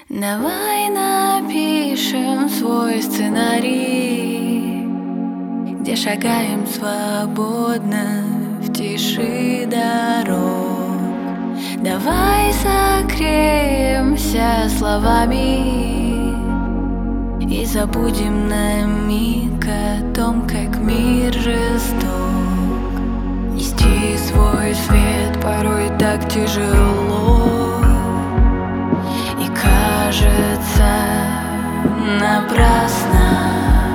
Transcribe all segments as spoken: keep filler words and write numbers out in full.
Давай напишем свой сценарий, где шагаем свободно в тиши дорог. Давай согреемся словами и забудем на миг о том, как мир жесток. Нести свой свет порой так тяжело, и кажется напрасно.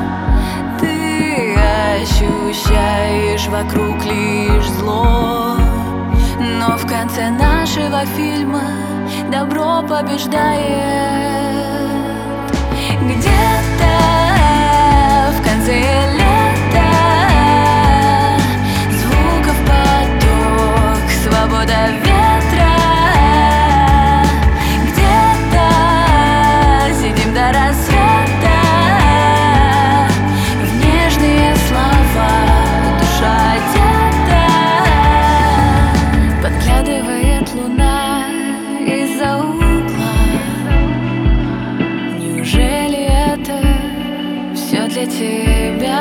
Ты ощущаешь вокруг лишь зло, но в конце нашего фильма добро побеждает. Где-то в конце лета звуков поток, свобода ветра. Где-то сидим до рассвета, в нежные слова душа одета. Подглядывает луна из-за угла. Неужели это все для тебя?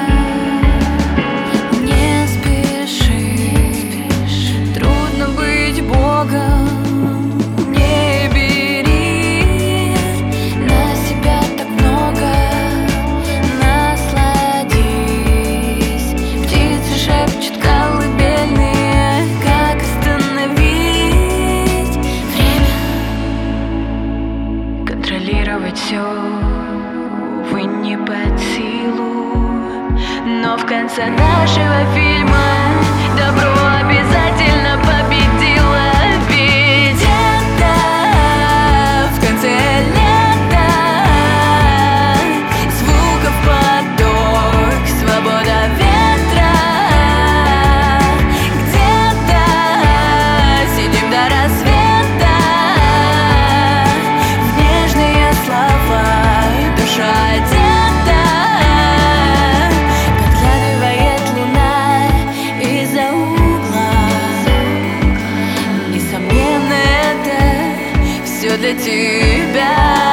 Не спеши, трудно быть Богом. Не бери на себя так много, насладись. Птицы шепчут колыбельные, как остановить время. Контролировать все, увы, не под силу, но в конце нашего фильма добро обязательно победило. Ведь это в конце лета звуков поток, свобода ветра. Где-то сидим до рассвета, в нежные слова душа одета. Подглядывает луна из-за угла. Несомненно, это все для тебя.